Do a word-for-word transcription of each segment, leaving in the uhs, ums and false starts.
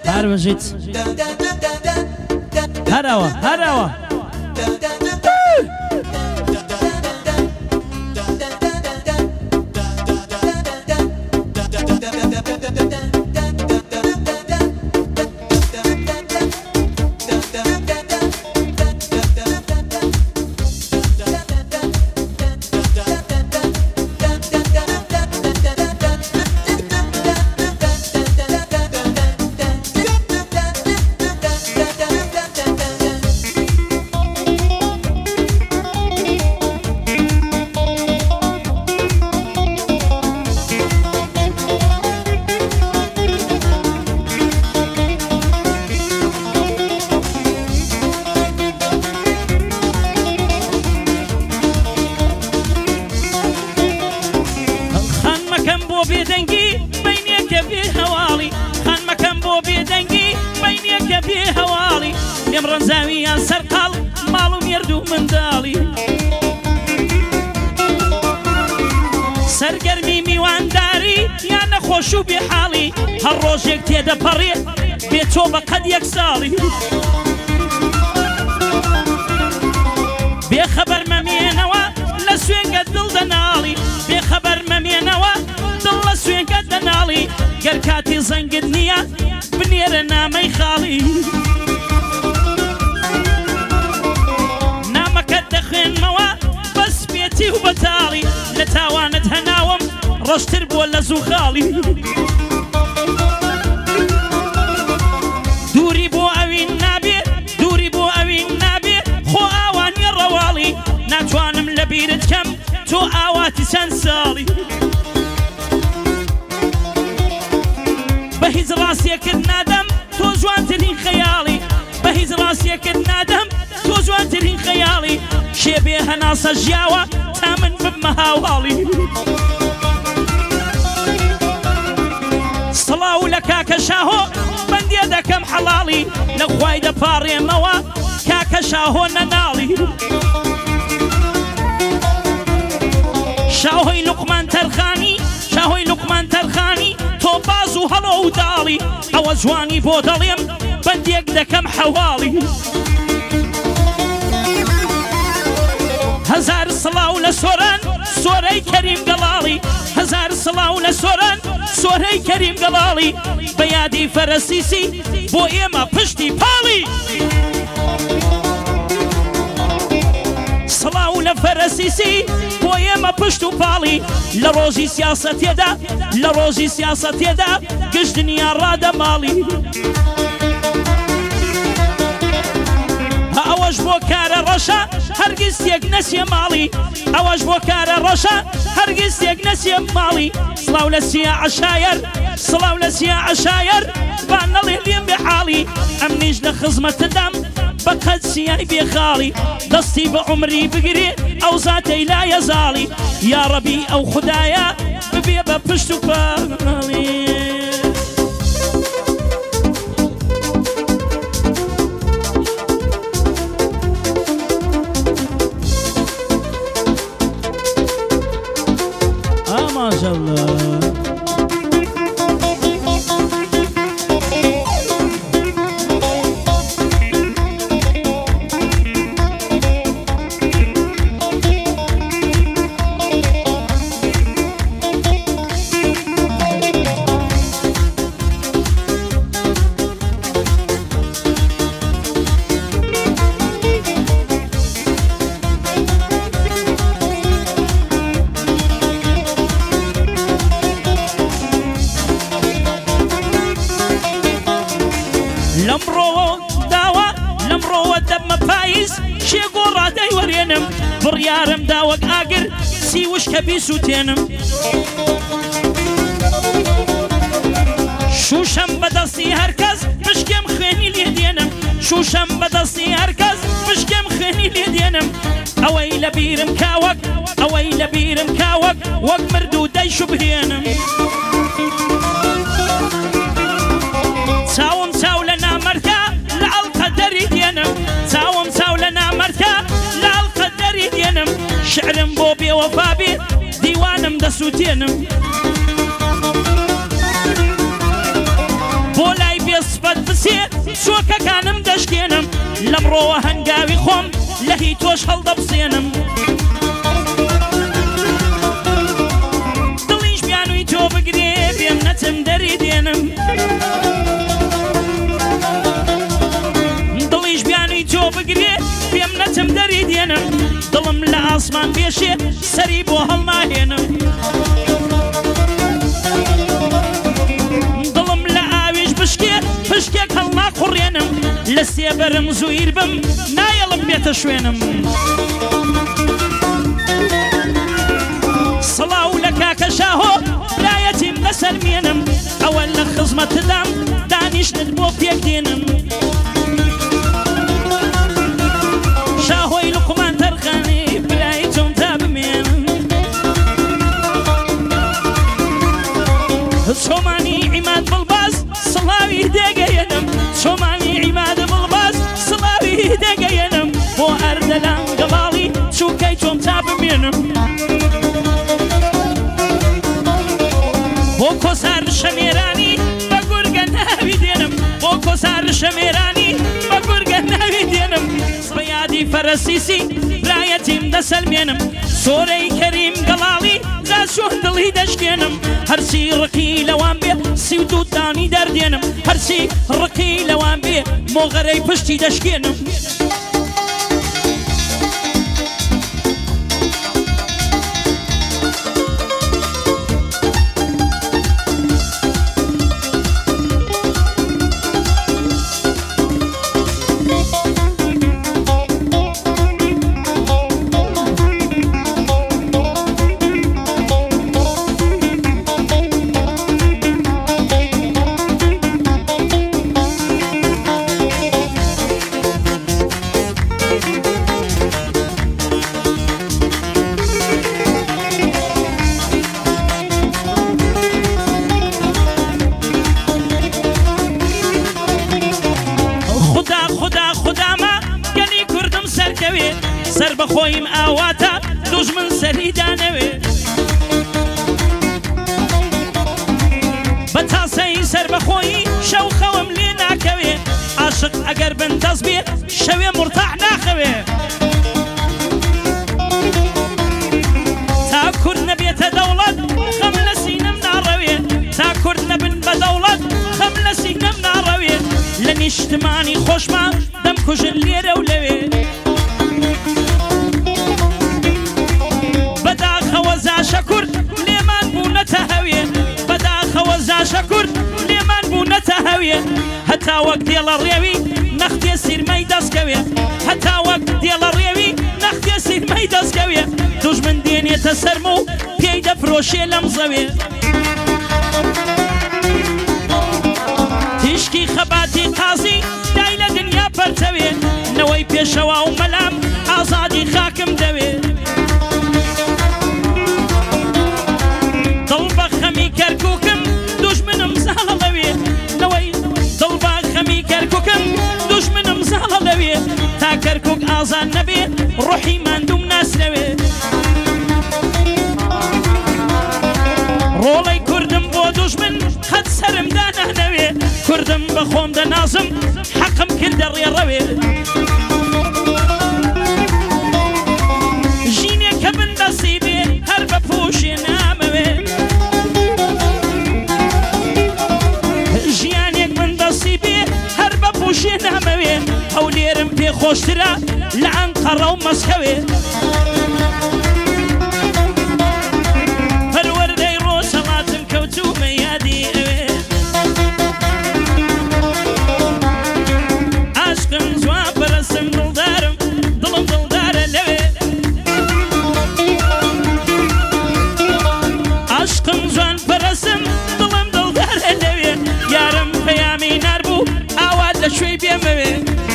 هر بجیت هروا هروا زاوية سرقال مالو ميردو من دالي سرقرمي ميوان داري يا نخوشو بحالي هالروجيك تيدا بري بيتوبة قد يكسالي بخبر ممينوا لسوين قد دل دنالي بخبر ممينوا دل لسوين قد دنالي قركاتي زنقد نيا بنيرنا مي خالي وبتالي لتاوانت هناوم رشتر بولا زوخالي دوري بو اوين نابي دوري بو اوين نابي خو اوان يروالي ناتوانم لبيرت كم تو اواتي سنسالي بهز راسي كد نادم تو زوان ترين خيالي بهز راسي كد نادم تو زوان ترين خيالي شبيه ناس جاوا تامن بمهاوالي صلاو لكاك شاهو بندي دكم حلالي لخواي دباري موا كاك شاهو ننالي شاهوي لقمان ترخاني شاهوي لقمان ترخاني تو بازو هلو دالي او زواني بوداليم بندي دكم حوالي هزار صلاة لسوران سوري كريم قلالي هزار صلاة لسوران سوري كريم قلالي بيادي فرسيسي بو إيما بشتي بالي صلاة لفرسيسي بو إيما بشتو بالي لروزي سياسة يدا لروزي سياسة يدا قش دنيا رادة مالي اوش بو كار رشا هرگز يك نسي مالي اوش بو كار رشا هرگز يك نسي مالي صلاو لسيا عشاير صلاو لسيا عشاير بان الهليم بحالي امنيش لخزمة دم بقد سياي بخالي دستي بعمري بقري او ذاتي لا يزالي يا ربي او خدايا ببيبا بشتو بالي ما شاء الله بريارم داوك آقر سيوش كبيسو تينم شوشم بدستي هركز بشكم خيني ليدينم شوشم بدستي هركز بشكم خيني ليدينم اوي لبيرم كاوك اوي لبيرم كاوك وق مردودي شبهينم تاوم تاولنا مركا لعالقدر دينم تاوم تاولنا مركا دينم شعرم بوبي وفابي ديوانم دسوتينم بولاي بيصفت بەسێ سوۆکەکانم دەشکێنم لەمڕۆوە هەنگاوی خۆم لە هی تۆش هەڵدەبسێنم دڵیش بیانووی تۆ بگرێ بێم نەچم دەری دێنم دڵیش بیانووی تۆ بگرێ بێم نەچم دەری دێنم دڵم لە ئاسمان بێشێ سەری بۆ هەڵناهێنم دڵم لە ئاویش بشکێ پشکێک هەڵنا قوڕێنم لە سێبەرم زویر بم نایەڵم بێتە شوێنم سڵاو لە کاکە شاهۆ لایەتیم لەسەرمێنم ئەوە لە خزمەتدام دانیشتت بۆ پێک دێنم شاهۆی لوقمان تەرخانی برای تۆم تا بمێنم چۆمانی عیماد بڵباز سڵاوی دێگەیەنم چۆمانی عیماد بڵباز سڵاوی دێگەیەنم بۆ ئەردەلان گەڵاڵی چووکەی تۆم تا بمێنم بۆ کۆسار شەمێرانی بە گورگە ناوی دێنم بۆ کۆسار شەمێرانی بە گورگە ناوی دێنم بە یادی فەرەسیسی برایەتیم دەسەلمێنم سۆرەی کەریم گەڵاڵی دا چۆن دڵی دەشکێنم هەرچی ڕقی لەوان بێ سی و دوو دانی دەردێنم هەرچی ڕقی لەوان بێ مۆغەرەی پشتی دەشکێنم سەر بەخۆیم ئاواتە دوژمن سەری دانەوێ بە تاسەی سەر بەخۆی شەو خەوم لێ ناکەوێ عاشق ئەگەر بن دەست بێ شەوێ مرتاح ناخەوێ تا کورد نەبێتە دەوڵەت خەم لە سینەم ناڕەوێ تا کورد نەبن بە دەوڵەت خەم لە سینەم ناڕەوێ لە نیشتمانی خۆشما دەمکوژن لێرە و لەوێ بەداخەوە زاشە کورد لێمان بوونەتە هەوێ بەداخەوە زاشە کورد لێمان بوونەتە هەوێ هەتا وەک دێڵە ڕێوی نەختێ سیرمەی دەستکەوێ هەتا وەک دێڵە ڕێوی نەختێ سیرمەی دەستکەوێ دوژمن دێنێتە سەرم و پێی دەفرۆشێ لەم زەوێ تیشکی خەباتی قازی دای لە دنیا پەرچەوێ نەوەی پێشەوا و مەلام ئازادی خاکم دەوێ دڵ بە خەمی کەرکووکم دوژمنم زاڵە لەوێ نەوەی دڵ بە خەمی کەرکووکم دوژمنم زاڵە لەوێ تا کەرکووک ئازاد نەبێ ڕۆحی ماندوم ناسرەوێ ڕۆڵەی کوردم بۆ دوژمن قەت سەرم دانانەوێ کوردم بە خۆم دەنازم حەقم کردە ڕێڕەوێ ژینێکە من دەسیبێ هەر بە پوشێ نامەوێ ژیانێک من دەسیبێ هەر بە پوشێ نامەوێ ئەو لێرم پێ خۆشترە لە ئەنقەڕە و مەسکەوێ پەروەردەی ڕۆژهەڵاتم کەوتومە یادی ئەوێ عاشقم جوان پەرەستم دڵدارم دڵم دڵدارە لەوێ عاشقم جوان پەرەستم دڵم دڵدارە لەوێ یارم پەیامی نار بوو ئاوات لە شوێی بێمەوێ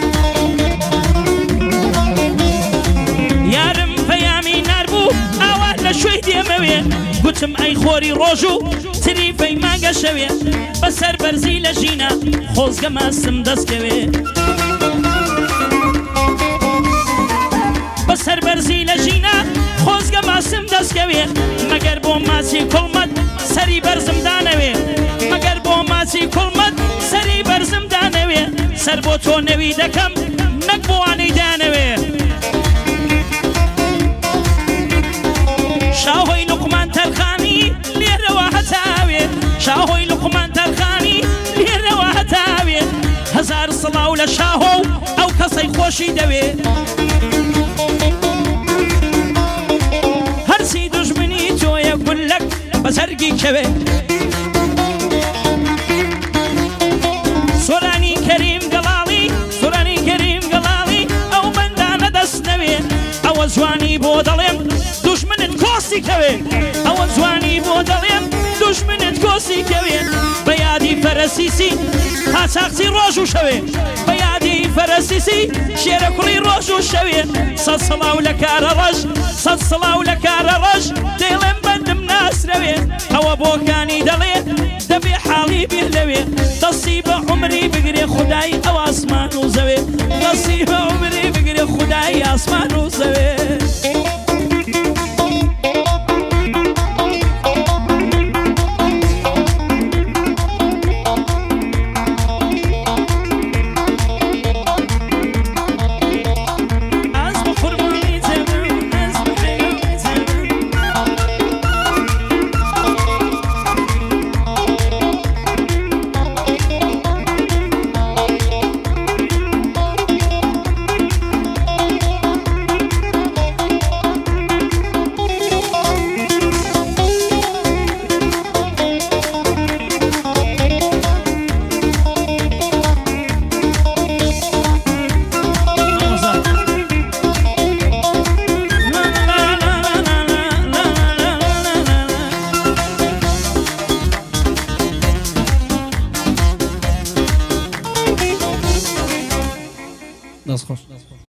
یارم پەیامی نار بوو ئاوات لە شوێی دێمەوێ گوتم ئەی خۆری ڕۆژ و تریفەی مانگە شەوێ بەسەر بەرزی لە ژینە خۆزگە ماستم دەستکەوێ بەسەر بەرزی لە ژینە خۆزگە ماسم دەستکەوێ مەگەر بۆ ماچی کوڵمەت سەری بەرزم دانەوێ مەگەر بۆ ماچی کوڵمەت سەری بەرزم دانەوێ سەر بۆ تۆ نەوی دەکەم نەک بۆوانەی دانەوێ شاهۆی لوقمان تەرخانی لێرەوە هەتاوێت شاهۆی لوقمان تەرخانی لێرەوە هەتاوێت هەزار سڵاو لە شاهۆ و ئەو کەسەی خۆشی دەوێت هەرسی دوژمنی تۆیە گولەک بە زەرگی کەوێت سۆرانی کەریم گەڵاڵی سۆرانی کەریم گەڵاڵی ئەو بەندانە دەست نەوێت ئەوە جوانی بۆ دەڵێم دوژمنت کۆسی کەوێت ئەوە جوانی بۆ دەڵێم دوژمنت کۆسی کەوێت بە یادی فەرەسیسی قاچاقچی ڕۆژ و شەوێ بە یادی فەرەسیسی شێرە کوڕی ڕۆژ و شەوێ سەد سڵاو لە کارە ڕەش سەد سڵاو لە کارە ڕەش دێڵێم بەندم ناسرەوێ ئەوە بۆکانی دەڵێ دەبێ حاڵی بیر لەوێ دەستی بە عومری بگرێ خودای ئەو ئاسمان و زەوێ دەستی بە عومری بگرێ خودای ئاسمان و زەوێ دەست خۆش